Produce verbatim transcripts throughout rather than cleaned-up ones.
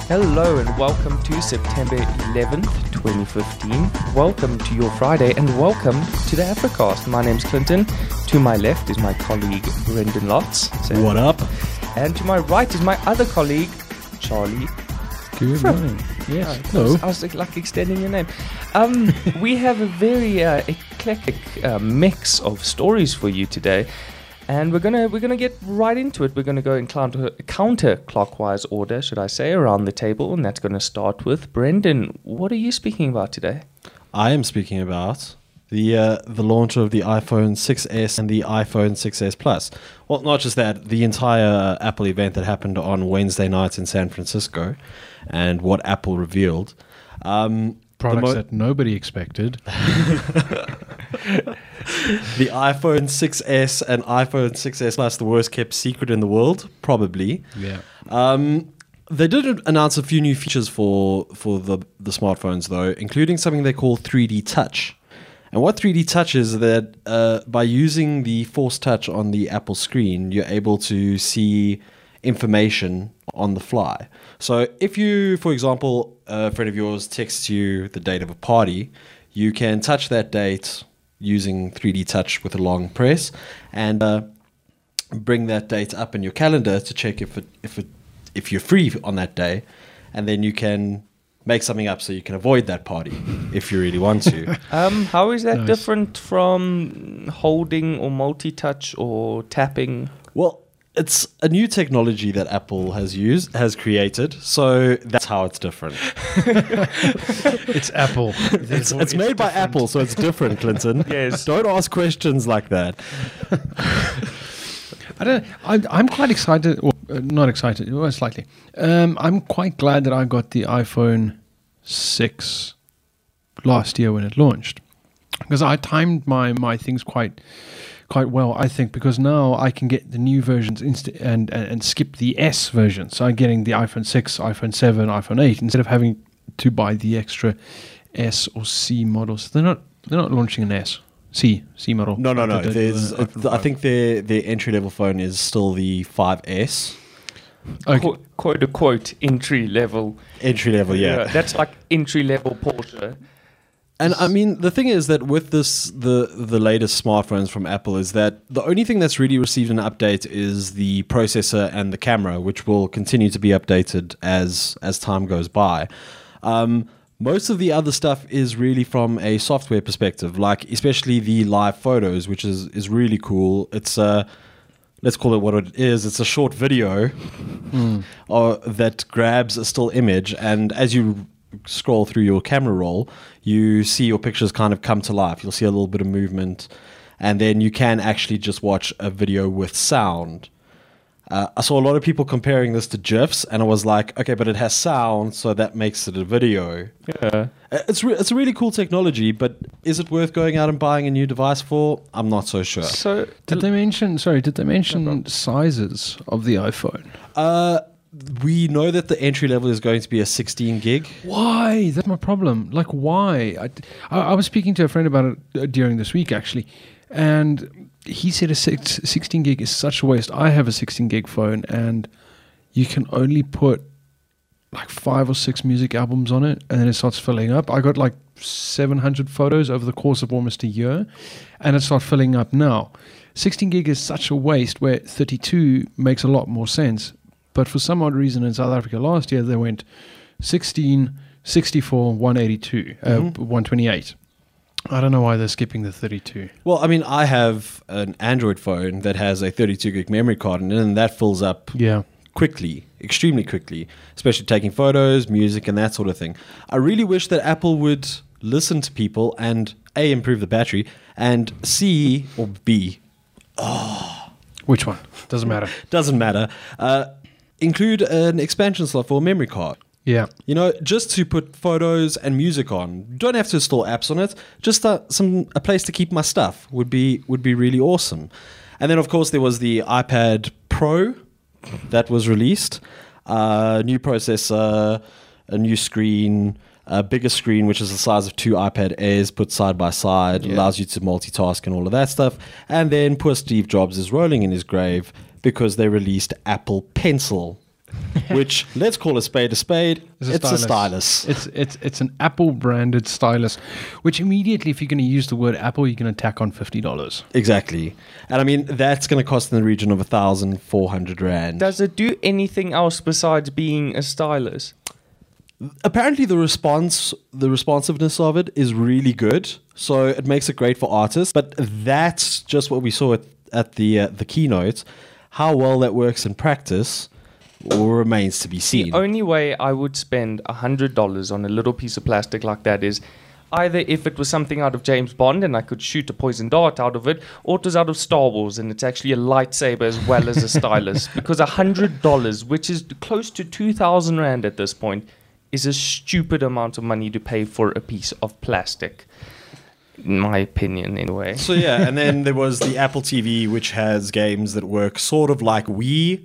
Hello and welcome to September eleventh, twenty fifteen. Welcome to your Friday and welcome to the Africast. My name's Clinton. To my left is my colleague Brendan Lotz. So, what up? And to my right is my other colleague Charlie. Good From, morning. Yes. Uh, Hello. I was, I was like, like extending your name. Um, we have a very uh, eclectic uh, mix of stories for you today. And we're gonna we're gonna get right into it. We're gonna go in counter counterclockwise order, should I say, around the table, and that's gonna start with Brendan. What are you speaking about today? I am speaking about the uh, the launch of the iPhone six S and the iPhone six S Plus. Well, not just that, the entire Apple event that happened on Wednesday night in San Francisco, and what Apple revealed. Um, Products mo- that nobody expected. The iPhone six S and iPhone six S Plus, the worst kept secret in the world, probably. Yeah. Um, they did announce a few new features for for the, the smartphones, though, including something they call three D Touch. And what three D Touch is that uh, by using the Force Touch on the Apple screen, you're able to see information on the fly. So if you, for example, a friend of yours texts you the date of a party, you can touch that date using three D Touch with a long press and uh, bring that date up in your calendar to check if it, if it, if you're free on that day, and then you can make something up so you can avoid that party if you really want to. Um, how is that Nice. different from holding or multi-touch or tapping? Well, it's a new technology that Apple has used, has created, so that's how it's different. It's Apple. It's, it's made by Apple, so it's different, Clinton. Yes. Don't ask questions like that. I don't. I'm, I'm quite excited. Well, uh, not excited. Well, slightly. Um, I'm quite glad that I got the iPhone six last year when it launched, because I timed my my things quite. Quite well, I think, because now I can get the new versions inst- and, and and skip the S version. So I'm getting the iPhone six, iPhone seven, iPhone eight instead of having to buy the extra S or C models. They're not they're not launching an S. C C model. No, no, no. The- the- There's, the uh, iPhone I five. think their their entry level phone is still the five S. Okay. Quote, quote unquote entry level. Entry level, yeah. That's like entry level Porsche. And I mean, the thing is that with this, the the latest smartphones from Apple is that the only thing that's really received an update is the processor and the camera, which will continue to be updated as as time goes by. Um, most of the other stuff is really from a software perspective, like especially the live photos, which is, is really cool. It's a, let's call it what it is. It's a short video Mm. or that grabs a still image, and as you scroll through your camera roll, you see your pictures kind of come to life. You'll see a little bit of movement, and then you can actually just watch a video with sound. Uh, I saw a lot of people comparing this to GIFs, and I was like, okay, but it has sound, so that makes it a video. Yeah. Uh, It's re- it's a really cool technology, but is it worth going out and buying a new device for? I'm not so sure. So Did they mention? Sorry, did they No mention problem. sizes of the iPhone? Uh, we know that the entry level is going to be a sixteen gig. Why? That's my problem. Like, why? I, I, I was speaking to a friend about it uh, during this week, actually, and he said a six, sixteen gig is such a waste. I have a sixteen gig phone, and you can only put like five or six music albums on it, and then it starts filling up. I got like seven hundred photos over the course of almost a year, and it starts filling up now. sixteen gig is such a waste, where thirty-two makes a lot more sense. But for some odd reason in South Africa last year, they went sixteen, sixty-four, one eighty-two, uh, Mhm. one twenty-eight. I don't know why they're skipping the thirty-two. Well, I mean, I have an Android phone that has a thirty-two gig memory card in it, and that fills up Yeah. quickly, extremely quickly, especially taking photos, music, and that sort of thing. I really wish that Apple would listen to people and A, improve the battery, and C, or B, Which one? Doesn't matter. doesn't matter, uh, include an expansion slot for a memory card. Yeah. You know, just to put photos and music on. Don't have to install apps on it. Just uh, some a place to keep my stuff would be would be really awesome. And then, of course, there was the iPad Pro that was released. Uh, new processor, a new screen, a bigger screen, which is the size of two iPad Airs put side by side, Yeah. allows you to multitask and all of that stuff. And then poor Steve Jobs is rolling in his grave because they released Apple Pencil which, let's call a spade a spade, It's it's a a stylus. stylus. It's it's it's an Apple branded stylus, which immediately, if you're going to use the word Apple, you're going to tack on fifty dollars. Exactly. And I mean, that's going to cost in the region of one thousand four hundred rand. Does it do anything else besides being a stylus? Apparently, the response, the responsiveness of it is really good. So it makes it great for artists. But that's just what we saw at, at the uh, the keynote. How well that works in practice remains to be seen. The only way I would spend one hundred dollars on a little piece of plastic like that is either if it was something out of James Bond and I could shoot a poison dart out of it, or it was out of Star Wars and it's actually a lightsaber as well as a stylus. Because one hundred dollars, which is close to two thousand rand at this point, is a stupid amount of money to pay for a piece of plastic. In my opinion, anyway. So yeah, and then there was the Apple T V, which has games that work sort of like Wii,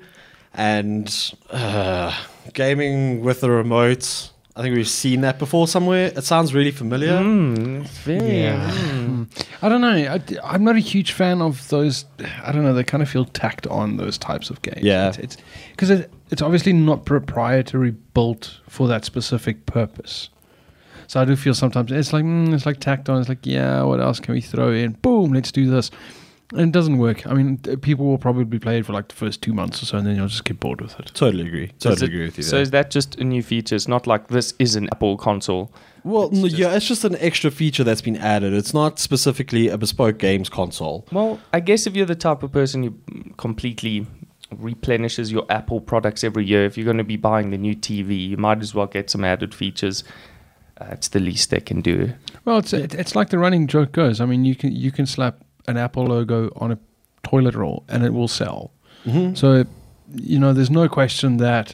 and uh, gaming with a remote. I think we've seen that before somewhere. It sounds really familiar. Mm, it's very, Yeah. mm. I don't know. I, I'm not a huge fan of those. I don't know. They kind of feel tacked on, those types of games. Yeah. It's it's, 'cause it, it's obviously not proprietary built for that specific purpose. So I do feel sometimes it's like mm, it's like tacked on. It's like, yeah, what else can we throw in? Boom, let's do this. And it doesn't work. I mean, uh, people will probably play it for like the first two months or so, and then you'll just get bored with it. Totally agree. Does Totally it- agree with you So there. is that just a new feature? It's not like this is an Apple console. Well, It's no, just- yeah, it's just an extra feature that's been added. It's not specifically a bespoke games console. Well, I guess if you're the type of person who completely replenishes your Apple products every year, if you're going to be buying the new T V, you might as well get some added features. Uh, it's the least they can do. Well, it's it, it's like the running joke goes. I mean, you can you can slap an Apple logo on a toilet roll and it will sell. Mm-hmm. So, you know, there's no question that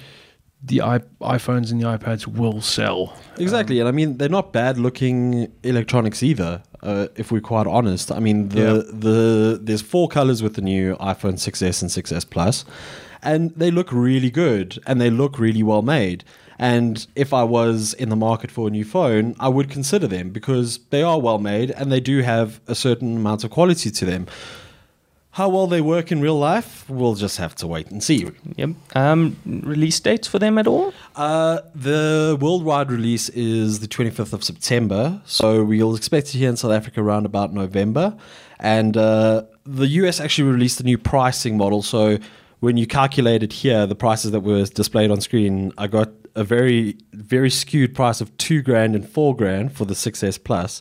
the I- iPhones and the iPads will sell. Exactly, and I mean they're not bad looking electronics either. Uh, if we're quite honest, I mean the the there's four colors with the new iPhone six S and six S Plus, and they look really good and they look really well made. And if I was in the market for a new phone, I would consider them because they are well made and they do have a certain amount of quality to them. How well they work in real life, we'll just have to wait and see. Yep. Um, release dates for them at all? Uh, the worldwide release is the twenty-fifth of September, so we'll expect it here in South Africa around about November. And uh, the U S actually released a new pricing model, so when you calculate it here, the prices that were displayed on screen, I got a very, very skewed price of two grand and four grand for the six S Plus.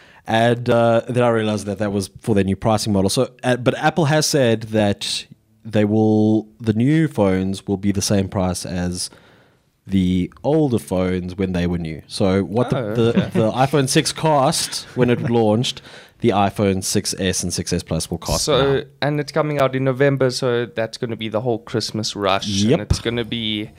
And uh, then I realized that that was for their new pricing model. So, uh, but Apple has said that they will, the new phones will be the same price as the older phones when they were new. So, what Oh, the, the, okay. the iPhone six cost when it launched, the iPhone six S and six S Plus will cost So, now. and it's coming out in November, so that's going to be the whole Christmas rush. Yep. And it's going to be.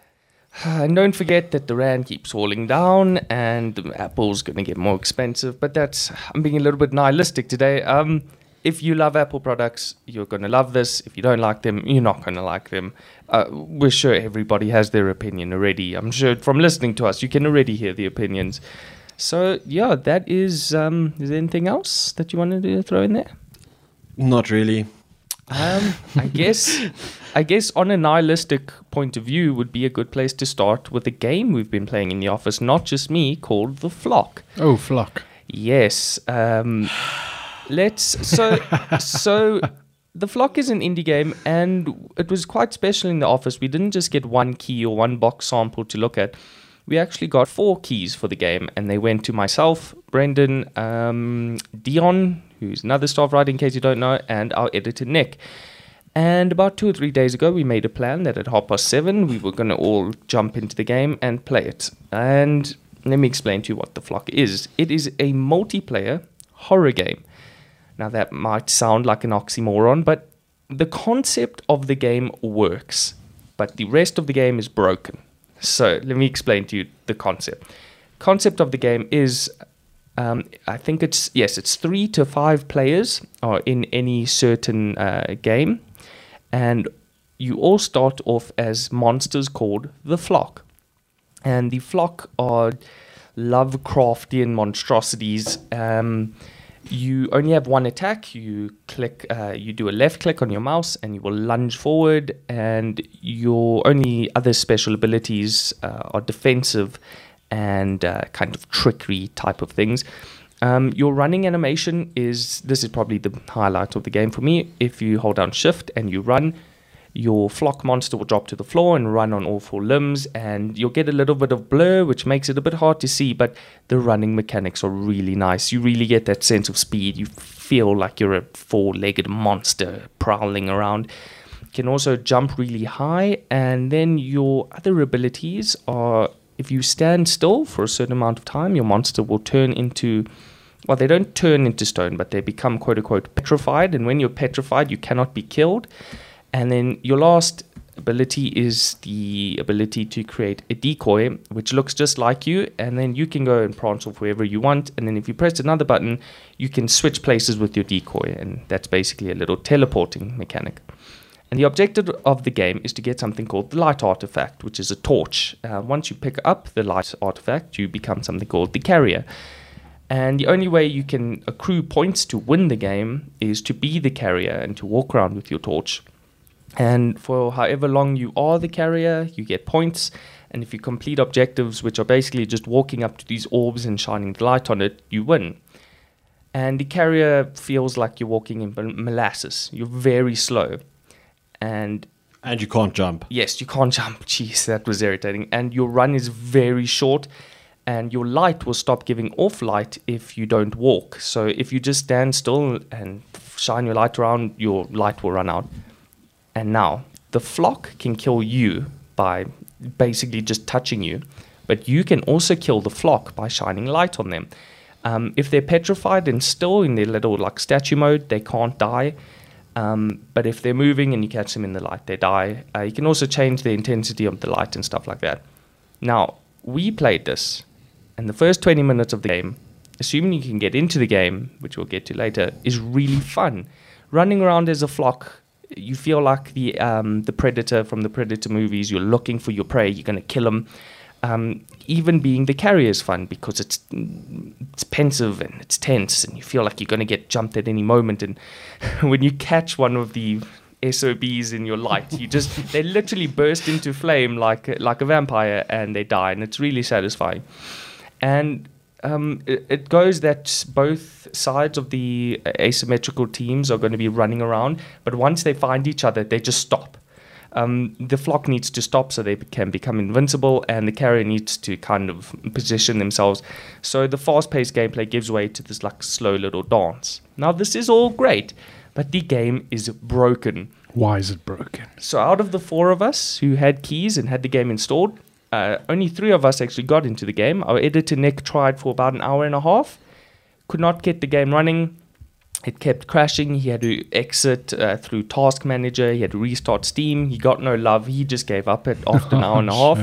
And don't forget that the rand keeps falling down, and Apple's going to get more expensive. But that's I'm being a little bit nihilistic today. Um, if you love Apple products, you're going to love this. If you don't like them, you're not going to like them. Uh, we're sure everybody has their opinion already. I'm sure from listening to us, you can already hear the opinions. So yeah, that is. Um, is there anything else that you wanted to throw in there? Not really. Um, I guess, I guess on a nihilistic point of view would be a good place to start with a game we've been playing in the office, not just me, called The Flock. Oh, Flock. Yes. Um, let's. So, so The Flock is an indie game, and it was quite special in the office. We didn't just get one key or one box sample to look at. We actually got four keys for the game, and they went to myself, Brendan, um, Dion, who's another staff writer in case you don't know, and our editor, Nick. And about two or three days ago, we made a plan that at half past seven, we were going to all jump into the game and play it. And let me explain to you what The Flock is. It is a multiplayer horror game. Now, that might sound like an oxymoron, but the concept of the game works, but the rest of the game is broken. So let me explain to you the concept. Concept of the game is, um, I think it's, yes, it's three to five players or in any certain uh, game. And you all start off as monsters called the Flock. And the Flock are Lovecraftian monstrosities. Um, you only have one attack. You click, uh, you do a left click on your mouse, and you will lunge forward. And your only other special abilities uh, are defensive and uh, kind of trickery type of things. Um, your running animation is, this is probably the highlight of the game for me. If you hold down shift and you run, your flock monster will drop to the floor and run on all four limbs, and you'll get a little bit of blur, which makes it a bit hard to see, but the running mechanics are really nice. You really get that sense of speed. You feel like you're a four-legged monster prowling around. You can also jump really high, and then your other abilities are, if you stand still for a certain amount of time, your monster will turn into, well, they don't turn into stone, but they become quote-unquote petrified, and when you're petrified, you cannot be killed. And then your last ability is the ability to create a decoy, which looks just like you, and then you can go and prance off wherever you want, and then if you press another button, you can switch places with your decoy, and that's basically a little teleporting mechanic. And the objective of the game is to get something called the light artifact, which is a torch. Uh, once you pick up the light artifact, you become something called the carrier. And the only way you can accrue points to win the game is to be the carrier and to walk around with your torch. And for however long you are the carrier, you get points. And if you complete objectives, which are basically just walking up to these orbs and shining the light on it, you win. And the carrier feels like you're walking in molasses. You're very slow. And and you can't jump. Yes, you can't jump. Jeez, that was irritating. And your run is very short. And your light will stop giving off light if you don't walk. So if you just stand still and shine your light around, your light will run out. And now, the flock can kill you by basically just touching you, but you can also kill the flock by shining light on them. Um, if they're petrified and still in their little like statue mode, they can't die. Um, but if they're moving and you catch them in the light, they die. Uh, you can also change the intensity of the light and stuff like that. Now, we played this, and the first twenty minutes of the game, assuming you can get into the game, which we'll get to later, is really fun. Running around as a flock, you feel like the um, the Predator from the Predator movies. You're looking for your prey. You're going to kill them. Um, even being the carrier is fun because it's it's pensive and it's tense, and you feel like you're going to get jumped at any moment. And when you catch one of the S O Bs in your light, you just they literally burst into flame like like a vampire, and they die, and it's really satisfying. And Um, it, it goes that both sides of the asymmetrical teams are going to be running around, but once they find each other, they just stop. Um, the flock needs to stop so they can become invincible, and the carrier needs to kind of position themselves. So the fast-paced gameplay gives way to this like slow little dance. Now, this is all great, but the game is broken. Why is it broken? So out of the four of us who had keys and had the game installed, Uh, only three of us actually got into the game. Our editor, Nick, tried for about an hour and a half. Could not get the game running. It kept crashing. He had to exit uh, through Task Manager. He had to restart Steam. He got no love. He just gave up it after an hour and a half.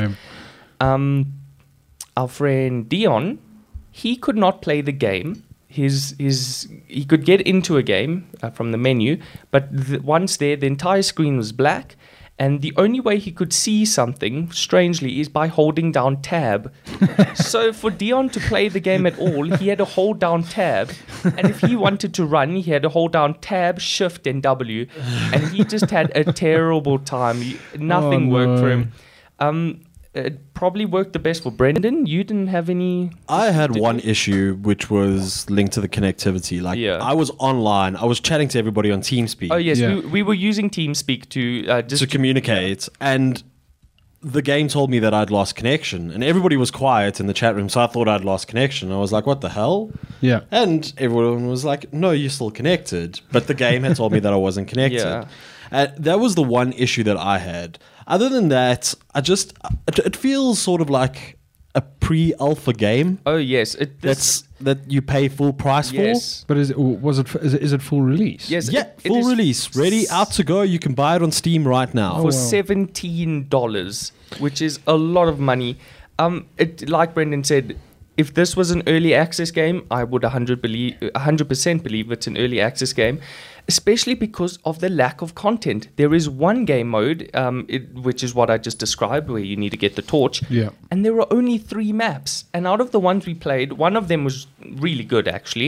Um, our friend Dion, he could not play the game. His his he could get into a game uh, from the menu, but the, once there, the entire screen was black. And the only way he could see something, strangely, is by holding down tab. So for Dion to play the game at all, he had to hold down tab. And if he wanted to run, he had to hold down tab, shift, and W. And he just had a terrible time. He, nothing oh, worked no. for him. Um, it probably worked the best for Brendan. You didn't have any... I had Did one you? issue, which was linked to the connectivity. Like, Yeah. I was online. I was chatting to everybody on TeamSpeak Oh, yes. Yeah. We, we were using TeamSpeak to uh, just... to communicate. And the game told me that I'd lost connection. And everybody was quiet in the chat room, so I thought I'd lost connection. I was like, what the hell? Yeah. And everyone was like, no, you're still connected. But the game had told me that I wasn't connected. Yeah. Uh, that was the one issue that I had. Other than that, I just... It, it feels sort of like a pre-alpha game. Oh, yes. It, this, That's that you pay full price yes. But is it was it is it, is it full release? Yes. for? Yeah, it- it full is release, ready, out to go. You can buy it on Steam right now. Oh, for wow. seventeen dollars, which is a lot of money. Um, it like Brendan said, if this was an early access game, I would one hundred believe one hundred percent believe it's an early access game, especially because of the lack of content. There is one game mode, um, it, which is what I just described, where you need to get the torch. Yeah. And there were only three maps. And out of the ones we played, one of them was really good, actually.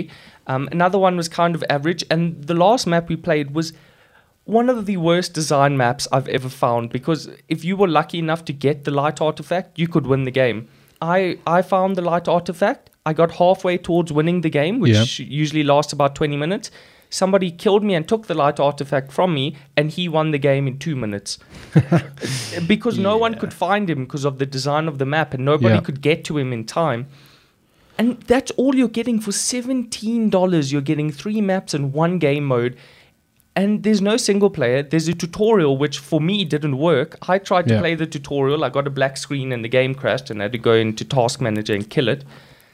Um, another one was kind of average, and the last map we played was one of the worst design maps I've ever found, because if you were lucky enough to get the light artifact, you could win the game. I, I found the light artifact. I got halfway towards winning the game, which yep. usually lasts about twenty minutes. Somebody killed me and took the light artifact from me, and he won the game in two minutes. Because yeah. no one could find him because of the design of the map, and nobody yeah. could get to him in time. And that's all you're getting for seventeen dollars. You're getting three maps and one game mode. And there's no single player. There's a tutorial, which for me didn't work. I tried to yeah. play the tutorial. I got a black screen and the game crashed, and I had to go into Task Manager and kill it.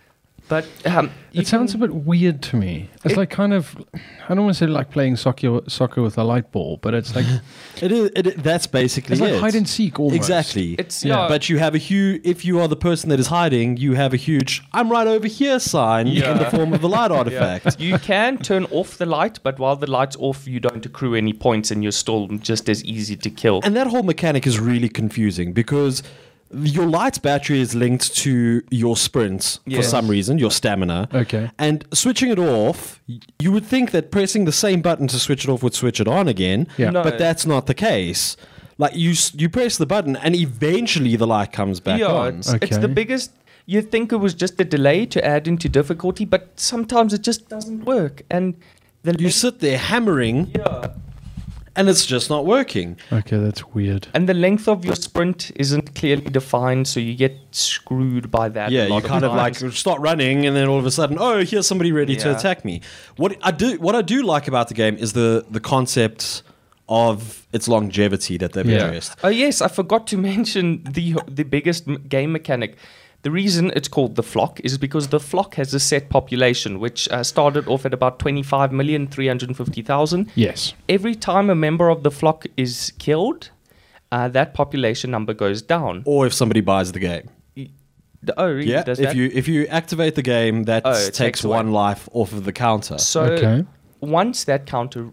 But um, it sounds a bit weird to me. It's it, like kind of, I don't want to say like playing soccer soccer with a light ball, but it's like it is. It, that's basically it's it. like hide and seek almost. Exactly. It's yeah. yeah. But you have a huge. If you are the person that is hiding, you have a huge "I'm right over here" sign yeah. in the form of the light artifact. Yeah. You can turn off the light, but while the light's off, you don't accrue any points, and you're still just as easy to kill. And that whole mechanic is really confusing because your light's battery is linked to your sprint yes. for some reason, your stamina. Okay. And switching it off, you would think that pressing the same button to switch it off would switch it on again. Yeah. No. But that's not the case. Like you you press the button and eventually the light comes back yeah, on. It's, okay. it's the biggest. You'd think it was just a delay to add into difficulty, but sometimes it just doesn't work. And the you sit there hammering. Yeah. And it's just not working. Okay, that's weird. And the length of your sprint isn't clearly defined, so you get screwed by that. Yeah, a lot you kind of, of like start running, and then all of a sudden, oh, here's somebody ready yeah. to attack me. What I do, what I do like about the game is the the concept of its longevity that they've yeah. addressed. Oh yes, I forgot to mention the the biggest m- game mechanic. The reason it's called the flock is because the flock has a set population, which uh, started off at about twenty-five million three hundred fifty thousand. Yes. Every time a member of the flock is killed, uh, that population number goes down. Or if somebody buys the game. Oh, really? Yeah, Does if that? you if you activate the game, that Oh, takes, takes one away. life off of the counter. So okay. once that counter,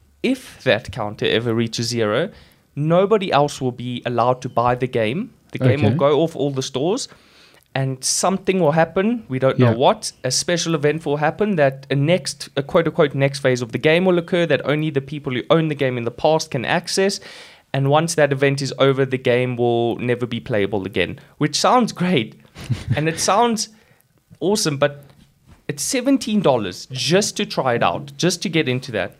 if that counter ever reaches zero, nobody else will be allowed to buy the game. The game Okay. will go off all the stores. And something will happen, we don't know Yeah. what, a special event will happen that a next, a quote-unquote next phase of the game will occur that only the people who own the game in the past can access. And once that event is over, the game will never be playable again, which sounds great. And it sounds awesome, but it's seventeen dollars just to try it out, just to get into that.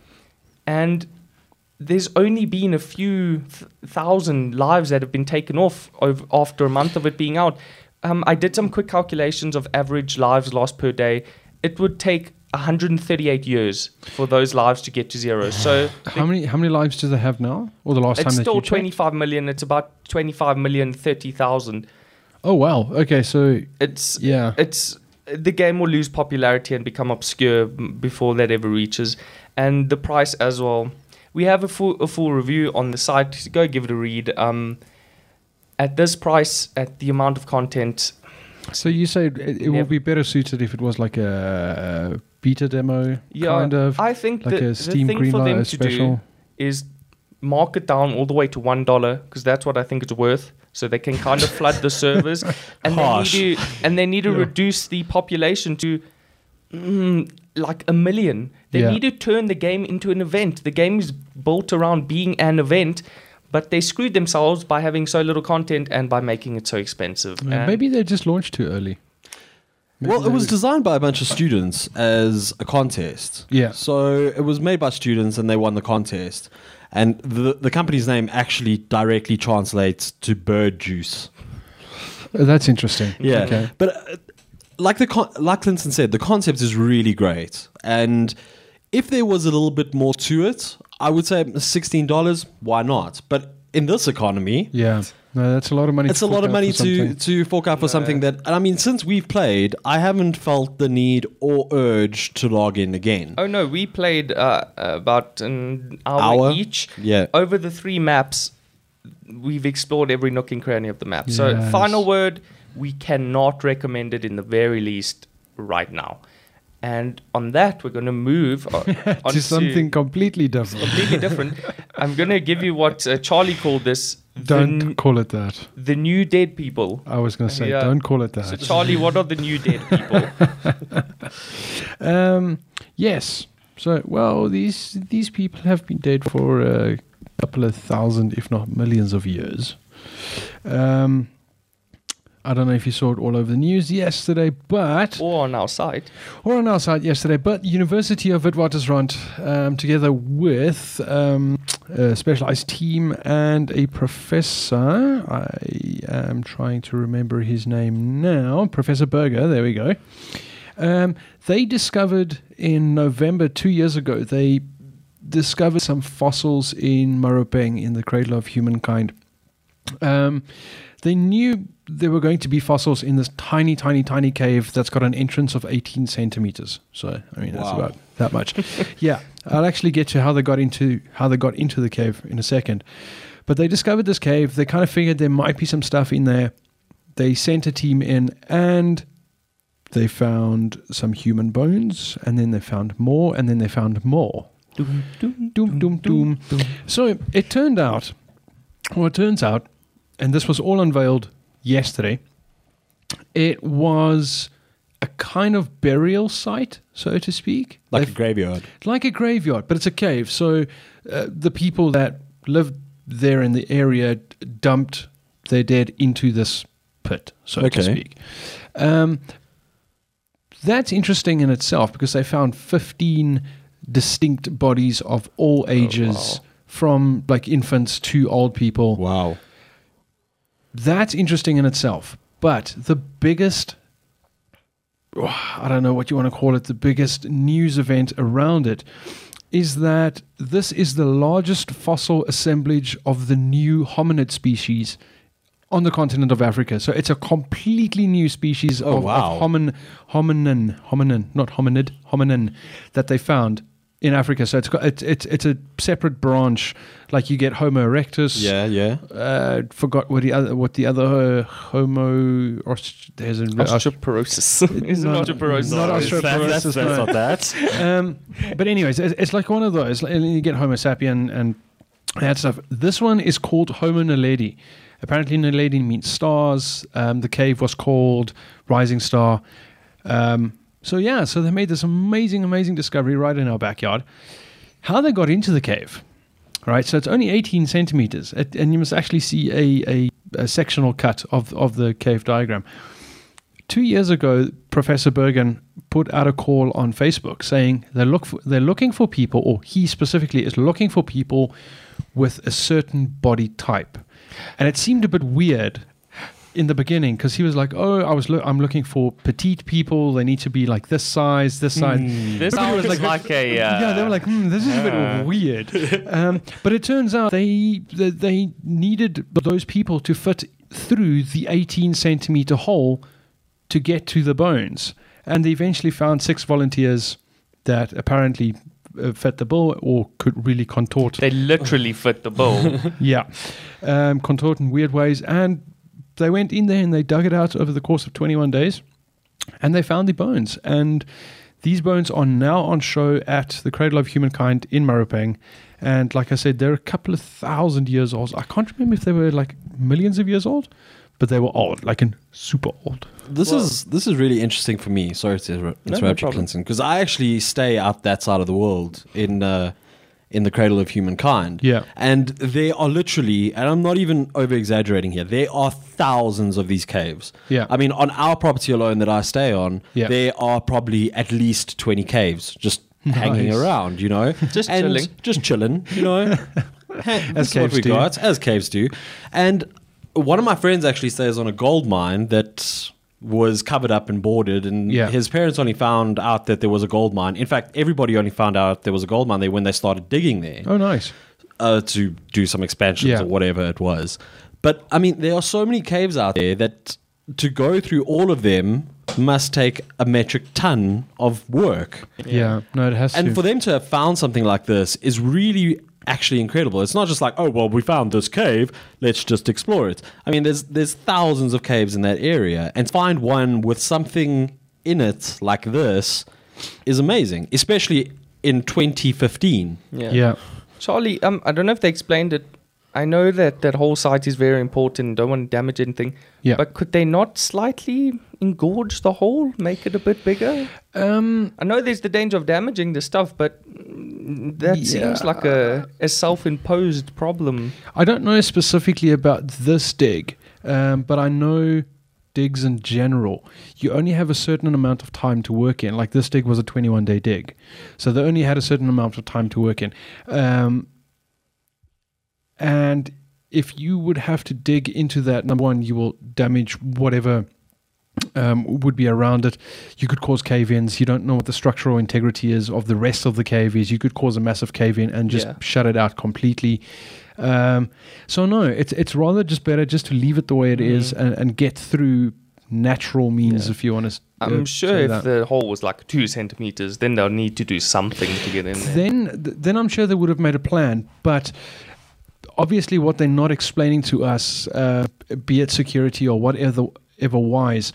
And there's only been a few th- thousand lives that have been taken off over, after a month of it being out. Um, I did some quick calculations of average lives lost per day. It would take one hundred thirty-eight years for those lives to get to zero. So How many how many lives do they have now? Or the last it's time that still you checked? twenty-five million. It's about twenty-five million thirty thousand. Oh wow. Okay, so It's yeah. it's the game will lose popularity and become obscure m- before that ever reaches, and the price as well. We have a full a full review on the site. Go give it a read. Um, at this price, at the amount of content, So you say it, it Yeah. will be better suited if it was like a, a beta demo yeah, kind of I think like the, a the Steam thing for Greenlight, them a to special. do is mark it down all the way to one dollar because that's what I think it's worth. So they can kind of flood the servers, and Harsh. they need to and they need to Yeah. reduce the population to mm, like a million. They Yeah. need to turn the game into an event. The game is built around being an event, but they screwed themselves by having so little content and by making it so expensive. Uh, And maybe they just launched too early. Maybe Well, it they was would- designed by a bunch of students as a contest. Yeah. So it was made by students and they won the contest. And the the company's name actually directly translates to bird juice. Uh, that's interesting. Yeah. Okay. But uh, like the con- like Clinton said, the concept is really great. And if there was a little bit more to it, I would say sixteen dollars, why not? But in this economy, Yeah. No, that's a lot of money. it's to a lot fork of out money for to, something. to fork out for something that, and I mean, since we've played, I haven't felt the need or urge to log in again. oh no, we played uh, about an hour, Hour? each. Yeah. Over the three maps, we've explored every nook and cranny of the map. So, Yes. final word, we cannot recommend it in the very least right now. And on that, we're going to move on, on to something completely different. completely different. I'm going to give you what uh, Charlie called this the, Don't n- call it that. the new dead people. I was going to say, Yeah. don't call it So, that. Charlie, what are the new dead people? Um, yes. So, well, these these people have been dead for a couple of thousand, if not millions of years. Um, I don't know if you saw it all over the news yesterday, but... Or on our site. Or on our site yesterday, but University of Witwatersrand, um, together with um, a specialized team and a professor, I am trying to remember his name now, Professor Berger, there we go. Um, they discovered in November two years ago, they discovered some fossils in Maropeng, in the cradle of humankind. Um, they knew there were going to be fossils in this tiny, tiny, tiny cave that's got an entrance of eighteen centimeters. So, I mean, that's Wow. about that much. Yeah, I'll actually get to how they got into how they got into the cave in a second. But they discovered this cave. They kind of figured there might be some stuff in there. They sent a team in, and they found some human bones, and then they found more, and then they found more. Doom, doom, Doom, doom, doom. So it turned out, well, it turns out, and this was all unveiled yesterday, it was a kind of burial site, so to speak. Like They've- a graveyard. like a graveyard, but it's a cave. So uh, the people that lived there in the area d- dumped their dead into this pit, so to Okay. speak. Um, that's interesting in itself because they found fifteen distinct bodies of all ages, wow. from like infants to old people. Wow. That's interesting in itself. But the biggest, I don't know what you want to call it, the biggest news event around it is that this is the largest fossil assemblage of the new hominid species on the continent of Africa. So it's a completely new species Oh, of, wow. of homin, hominin, hominin, not hominid, hominin, that they found in Africa. So it's got it's it's, it's a separate branch, like you get Homo erectus. Yeah, yeah. Uh, forgot what the other what the other uh, Homo or there's a Osteoporosis. Is it No, osteoporosis? not osteoporosis. That's no. not that. um, but anyways, it's, it's like one of those. Like, you get Homo sapien and that stuff. This one is called Homo naledi. Apparently, naledi means stars. Um, the cave was called Rising Star. Um, so yeah, so they made this amazing, amazing discovery right in our backyard. How they got into the cave, right? So it's only eighteen centimeters, it, and you must actually see a, a, a sectional cut of of the cave diagram. Two years ago, Professor Bergen put out a call on Facebook saying they look for, they're looking for people, or he specifically is looking for people with a certain body type. And it seemed a bit weird in the beginning because he was like, "Oh, I was lo- I'm looking for petite people. They need to be like this size, this size." This Everybody sounds was like, like- a... Uh, yeah, they were like, hmm, "This is a uh. bit weird." um, but it turns out they, they they needed those people to fit through the eighteen centimeter hole to get to the bones, and they eventually found six volunteers that apparently uh, fit the bill or could really contort. They literally fit the bill. Yeah, um, contort in weird ways, and they went in there and they dug it out over the course of twenty-one days, and they found the bones. And these bones are now on show at the Cradle of Humankind in Maropeng. And like I said, they're a couple of thousand years old. I can't remember if they were like millions of years old, but they were old, like in super old. This Well- is this is really interesting for me. Sorry to inter- no interrupt you, problem. Clinton, because I actually stay out that side of the world in uh, in the Cradle of Humankind. Yeah. And there are literally, and I'm not even over exaggerating here, there are thousands of these caves. Yeah. I mean, on our property alone that I stay on, Yeah. there are probably at least twenty caves just hanging Nice. around, you know? Just And chilling. Just chilling, you know? As caves what we do. got, as caves do. And one of my friends actually stays on a gold mine that was covered up and boarded, and Yeah. his parents only found out that there was a gold mine. In fact, everybody only found out there was a gold mine there when they started digging there Oh, nice. uh, to do some expansions Yeah. or whatever it was. But I mean, there are so many caves out there that to go through all of them must take a metric ton of work. Yeah. No, it has And to. for them to have found something like this is really actually incredible. It's not just like, oh, well, we found this cave, let's just explore it. I mean, there's there's thousands of caves in that area, and to find one with something in it like this is amazing, especially in twenty fifteen. Yeah. yeah. Charlie, um, I don't know if they explained it I know that that whole site is very important. Don't want to damage anything. Yeah. But could they not slightly engorge the hole, make it a bit bigger? Um, I know there's the danger of damaging the stuff, but mm, that Yeah. seems like a, a self-imposed problem. I don't know specifically about this dig, um, but I know digs in general. You only have a certain amount of time to work in. Like this dig was a twenty-one day dig. So they only had a certain amount of time to work in. Um, and if you would have to dig into that, number one, you will damage whatever um, would be around it. You could cause cave-ins. You don't know what the structural integrity is of the rest of the cave is. You could cause a massive cave-in and just Yeah. shut it out completely. Um, so no, it's it's rather just better just to leave it the way it is and, and get through natural means, Yeah. if you want to. I'm sure if the hole was like two centimeters, then they'll need to do something to get in there. then th- then I'm sure they would have made a plan, but obviously what they're not explaining to us, uh, be it security or whatever ever wise,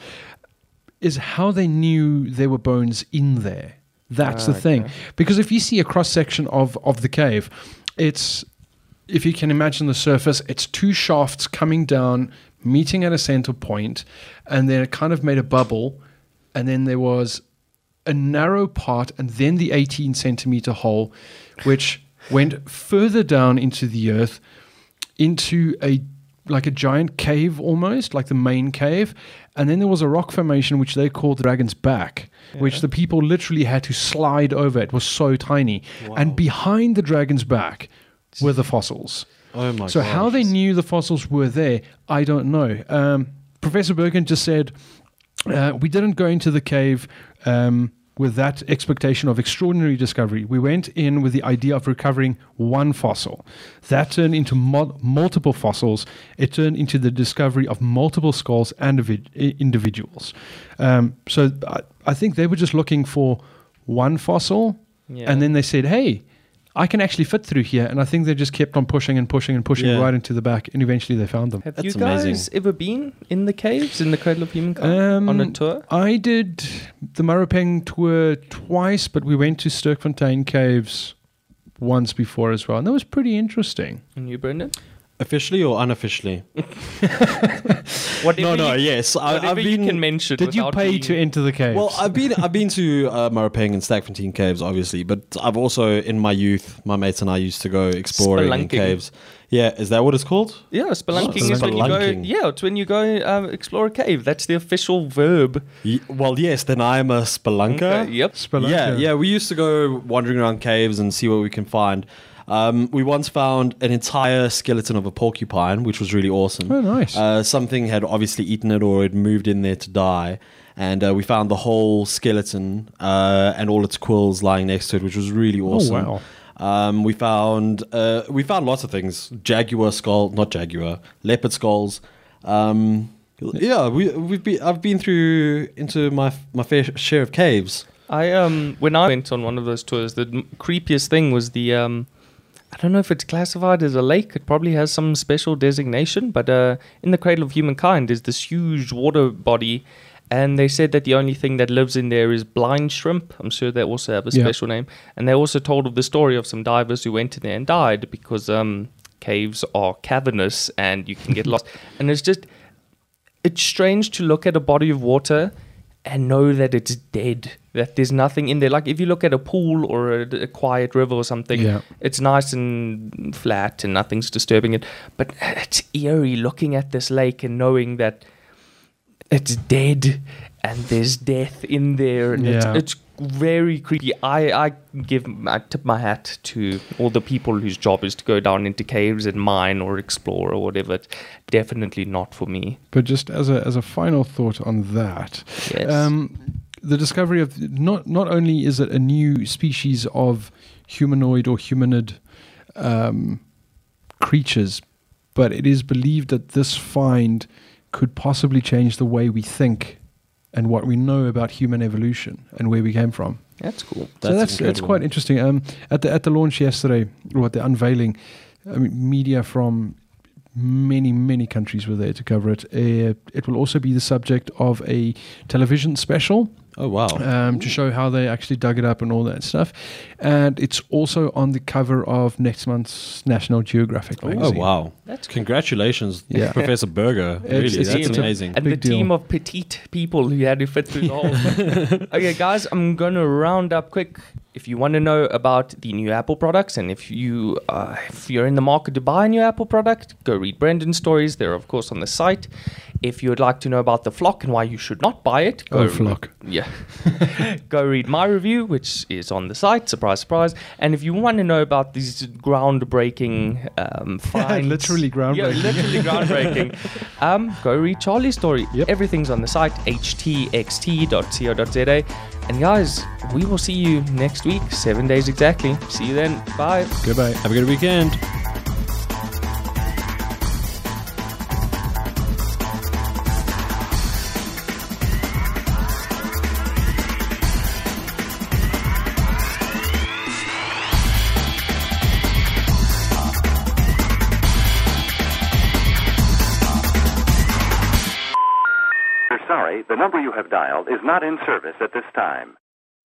is how they knew there were bones in there. That's Ah, the thing. okay. Because if you see a cross section of of the cave, it's, if you can imagine the surface, it's two shafts coming down, meeting at a center point, and then it kind of made a bubble, and then there was a narrow part, and then the eighteen centimeter hole, which went further down into the earth, into a like a giant cave almost, like the main cave, and then there was a rock formation which they called the Dragon's Back, which the people literally had to slide over. It was so tiny, and behind the Dragon's Back were the fossils. Oh my So gosh. how they knew the fossils were there, I don't know. Um, Professor Bergen just said, uh, we didn't go into the cave um, with that expectation of extraordinary discovery. We went in with the idea of recovering one fossil. That turned into mul- multiple fossils. It turned into the discovery of multiple skulls and individ- i- individuals. Um, so I, I think they were just looking for one fossil, Yeah. and then they said, hey, I can actually fit through here. And I think they just kept on pushing and pushing and pushing Yeah. right into the back, and eventually they found them. Have That's you guys amazing. ever been in the caves in the Cradle of Humankind Um, on a tour? I did the Marapeng tour twice, but we went to Sterkfontein Caves once before as well. And that was pretty interesting. And you, Brendan? Officially or unofficially? Whatever no, no, you, yes. I, whatever I've been. you can mention. Did you without pay being- to enter the caves? Well, I've been I've been to uh, Marapeng and Stakfontein caves, obviously, but I've also in my youth, my mates and I used to go exploring in Spelunking. caves. Yeah, is that what it's called? Yeah, spelunking Oh, is when you go. spelunking. Yeah, it's when you go um, explore a cave. That's the official verb. Ye- well, yes. Then I'm a spelunker. Okay, yep. Spelunker. Yeah, yeah. We used to go wandering around caves and see what we can find. Um, we once found an entire skeleton of a porcupine, which was really awesome. Oh, nice. Uh, something had obviously eaten it or it moved in there to die. And uh, we found the whole skeleton uh, and all its quills lying next to it, which was really awesome. wow. Um, we found uh, we found lots of things: jaguar skull, not jaguar, leopard skulls. Um, yeah, we we've been I've been through into my my fair share of caves. I um when I went on one of those tours, the m- creepiest thing was the um I don't know if it's classified as a lake. It probably has some special designation, but uh, in the Cradle of Humankind is this huge water body, and they said that the only thing that lives in there is blind shrimp. I'm sure they also have a Yeah. special name, and they also told of the story of some divers who went in there and died because um caves are cavernous and you can get lost, and it's just it's strange to look at a body of water and know that it's dead, that there's nothing in there. Like if you look at a pool or a, a quiet river or something, Yeah. it's nice and flat and nothing's disturbing it. But it's eerie looking at this lake and knowing that it's dead and there's death in there, and Yeah. it's, it's very creepy. I, I give I tip my hat to all the people whose job is to go down into caves and mine or explore or whatever. It's definitely not for me. But just as a as a final thought on that, Yes. um, the discovery of not not only is it a new species of humanoid or humanid um, creatures, but it is believed that this find could possibly change the way we think and what we know about human evolution and where we came from. That's cool. so That's that's that's incredible. quite interesting. Um, at the at the launch yesterday, or at the unveiling, I mean, media from many, many countries were there to cover it. Uh, it will also be the subject of a television special. Oh, wow. Um, to show how they actually dug it up and all that stuff. And it's also on the cover of next month's National Geographic Oh, magazine. wow. That's Congratulations, Yeah. Professor Berger. It's- Really, it's- that's it's a- amazing. And the Big deal. team of petite people who had to fit through the hole. Okay, guys, I'm going to round up quick. If you want to know about the new Apple products, and if you uh, if you're in the market to buy a new Apple product, go read Brendan's stories. They're of course on the site. If you would like to know about the Flock and why you should not buy it, go Oh, Flock. Yeah, go read my review, which is on the site. Surprise, surprise. And if you want to know about these groundbreaking um, finds, Literally groundbreaking. yeah, literally groundbreaking. Um, go read Charlie's story. Yep. Everything's on the site, h t x t dot co dot z a. And guys, we will see you next week, seven days exactly. See you then. Bye. Goodbye. Have a good weekend. We're sorry, the number you have dialed is not in service at this time.